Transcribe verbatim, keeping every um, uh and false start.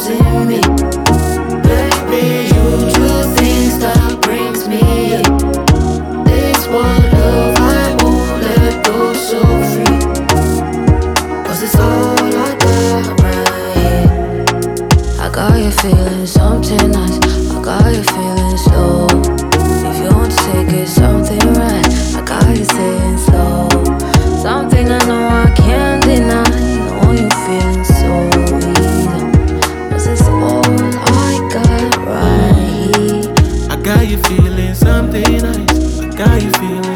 losing me. Baby, you do things that brings me in. This one love I won't let go so free. Cause it's all I got right here. I got you feeling something nice, I got you feeling slow. If you want to take it something right, I got you saying slow. Something I know I can't deny. I want you feeling so easy. Cause it's all I got right here. I got you feeling something nice, I got you feeling